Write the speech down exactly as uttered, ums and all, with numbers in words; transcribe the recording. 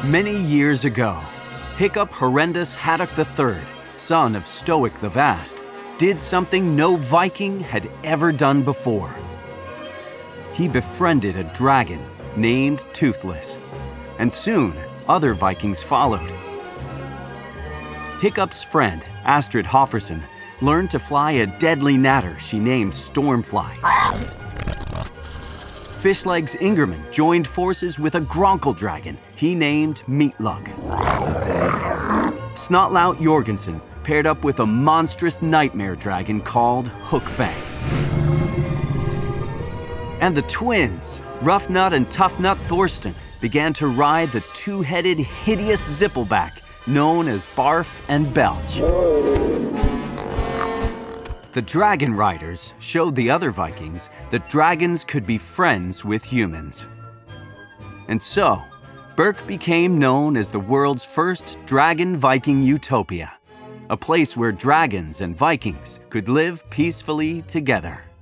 Many years ago, Hiccup Horrendous Haddock the Third, son of Stoic the Vast, did something no Viking had ever done before. He befriended a dragon named Toothless, and soon other Vikings followed. Hiccup's friend, Astrid Hofferson, learned to fly a deadly natter she named Stormfly. Fishlegs Ingerman joined forces with a Gronkle dragon he named Meatlug. Snotlout Jorgensen paired up with a monstrous nightmare dragon called Hookfang. And the twins, Roughnut and Toughnut Thorsten, began to ride the two-headed hideous Zippleback known as Barf and Belch. The Dragon Riders showed the other Vikings that dragons could be friends with humans. And so, Berk became known as the world's first dragon Viking utopia, a place where dragons and Vikings could live peacefully together.